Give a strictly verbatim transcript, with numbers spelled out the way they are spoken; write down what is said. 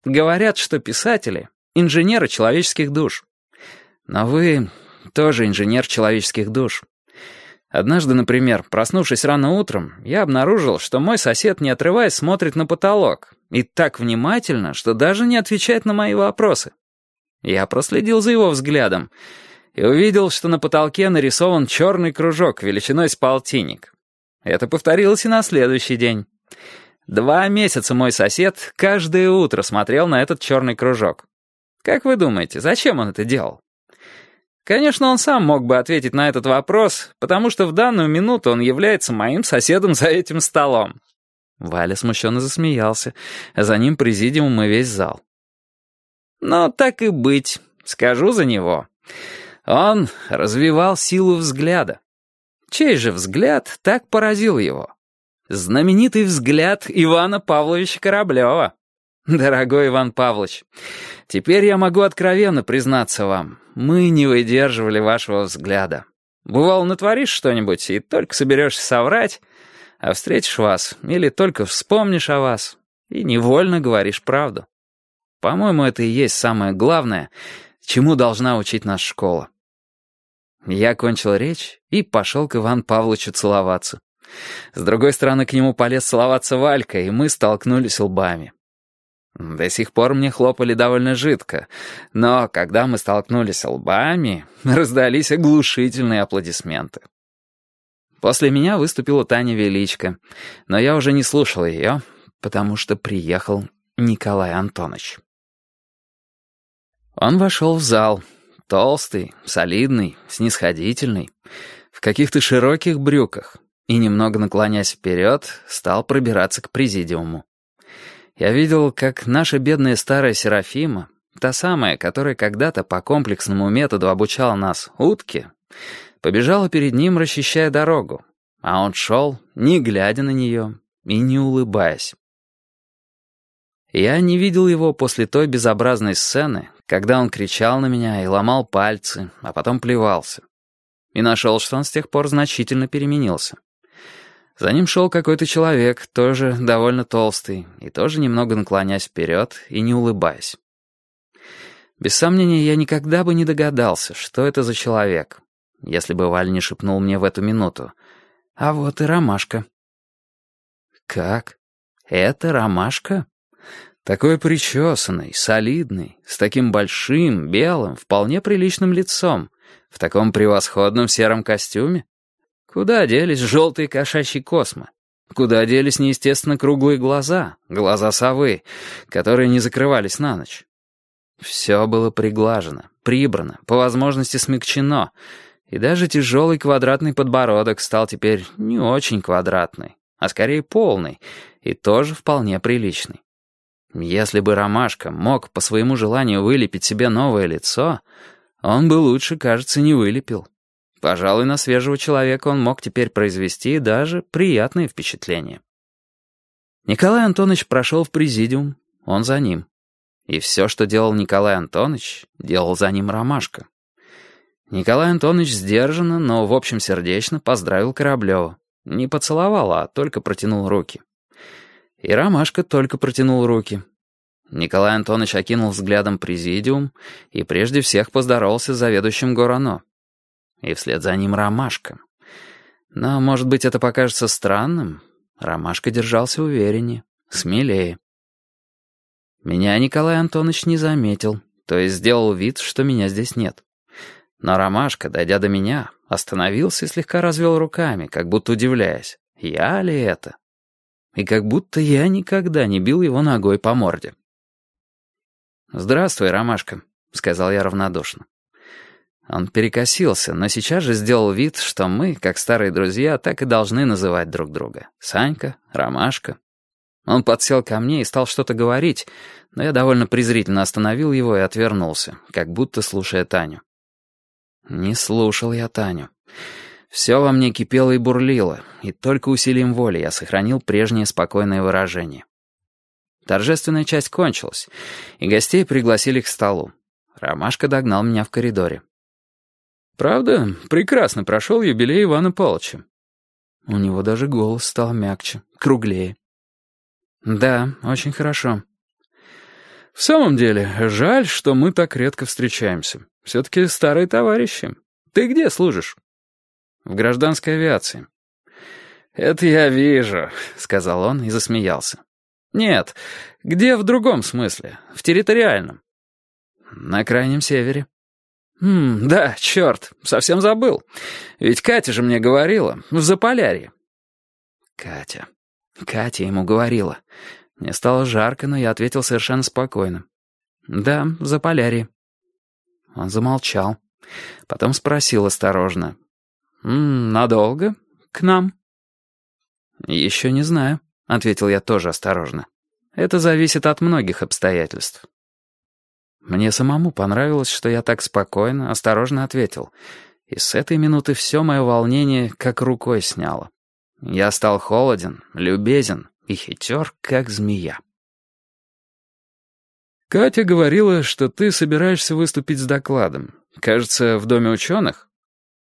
Говорят, что писатели — инженеры человеческих душ. Но вы тоже инженер человеческих душ. Однажды, например, проснувшись рано утром, я обнаружил, что мой сосед, не отрываясь, смотрит на потолок. И так внимательно, что даже не отвечает на мои вопросы. Я проследил за его взглядом и увидел, что на потолке нарисован черный кружок величиной с полтинник. Это повторилось и на следующий день. Два месяца мой сосед каждое утро смотрел на этот черный кружок. Как вы думаете, зачем он это делал? Конечно, он сам мог бы ответить на этот вопрос, потому что в данную минуту он является моим соседом за этим столом. Валя смущенно засмеялся, а за ним президиум и весь зал. Но так и быть, скажу за него. Он развивал силу взгляда. Чей же взгляд так поразил его? Знаменитый взгляд Ивана Павловича Кораблева. Дорогой Иван Павлович, теперь я могу откровенно признаться вам, мы не выдерживали вашего взгляда. Бывало, натворишь что-нибудь и только соберешься соврать, а встретишь вас или только вспомнишь о вас и невольно говоришь правду. По-моему, это и есть самое главное, чему должна учить нас школа. Я кончил речь и пошел к Ивану Павловичу целоваться. С другой стороны к нему полез целоваться Валька, и мы столкнулись лбами. До сих пор мне хлопали довольно жидко, но когда мы столкнулись лбами, раздались оглушительные аплодисменты. После меня выступила Таня Величко, но я уже не слушал ее, потому что приехал Николай Антонович. Он вошел в зал, толстый, солидный, снисходительный, в каких-то широких брюках, и, немного наклонясь вперед, стал пробираться к президиуму. Я видел, как наша бедная старая Серафима, та самая, которая когда-то по комплексному методу обучала нас утке, побежала перед ним, расчищая дорогу, а он шел, не глядя на нее и не улыбаясь. Я не видел его после той безобразной сцены, когда он кричал на меня и ломал пальцы, а потом плевался. И нашел, что он с тех пор значительно переменился. За ним шел какой-то человек, тоже довольно толстый, и тоже немного наклоняясь вперед и не улыбаясь. Без сомнения, я никогда бы не догадался, что это за человек, если бы Валь не шепнул мне в эту минуту. А вот и Ромашка. Как? Это Ромашка? Такой причесанный, солидный, с таким большим, белым, вполне приличным лицом, в таком превосходном сером костюме? Куда делись желтые кошачьи космы? Куда делись неестественно круглые глаза, глаза совы, которые не закрывались на ночь? Все было приглажено, прибрано, по возможности смягчено, и даже тяжелый квадратный подбородок стал теперь не очень квадратный, а скорее полный, и тоже вполне приличный. Если бы Ромашка мог по своему желанию вылепить себе новое лицо, он бы лучше, кажется, не вылепил. Пожалуй, на свежего человека он мог теперь произвести даже приятное впечатление. Николай Антонович прошел в президиум, он за ним. И все, что делал Николай Антонович, делал за ним Ромашка. Николай Антонович сдержанно, но в общем сердечно поздравил Кораблева. Не поцеловал, а только протянул руки. И Ромашка только протянул руки. Николай Антонович окинул взглядом президиум и прежде всех поздоровался с заведующим ГОРОНО. И вслед за ним Ромашка. Но, может быть, это покажется странным. Ромашка держался увереннее, смелее. Меня Николай Антонович не заметил, то есть сделал вид, что меня здесь нет. Но Ромашка, дойдя до меня, остановился и слегка развел руками, как будто удивляясь, я ли это? И как будто я никогда не бил его ногой по морде. «Здравствуй, Ромашка», — сказал я равнодушно. Он перекосился, но сейчас же сделал вид, что мы, как старые друзья, так и должны называть друг друга. Санька, Ромашка. Он подсел ко мне и стал что-то говорить, но я довольно презрительно остановил его и отвернулся, как будто слушая Таню. Не слушал я Таню. Все во мне кипело и бурлило, и только усилием воли я сохранил прежнее спокойное выражение. Торжественная часть кончилась, и гостей пригласили к столу. Ромашка догнал меня в коридоре. «Правда, прекрасно прошел юбилей Ивана Павловича». У него даже голос стал мягче, круглее. «Да, очень хорошо». «В самом деле, жаль, что мы так редко встречаемся. Все-таки старые товарищи. Ты где служишь?» «В гражданской авиации». «Это я вижу», — сказал он и засмеялся. «Нет, где в другом смысле, в территориальном». «На крайнем севере». «Хм, да, черт, совсем забыл. Ведь Катя же мне говорила, в Заполярье». Катя. Катя ему говорила. Мне стало жарко, но я ответил совершенно спокойно. «Да, в Заполярье». Он замолчал. Потом спросил осторожно. «М, «Надолго? К нам?» «Еще не знаю», — ответил я тоже осторожно. «Это зависит от многих обстоятельств». Мне самому понравилось, что я так спокойно, осторожно ответил. И с этой минуты все мое волнение как рукой сняло. Я стал холоден, любезен и хитер, как змея. «Катя говорила, что ты собираешься выступить с докладом. Кажется, в Доме ученых?»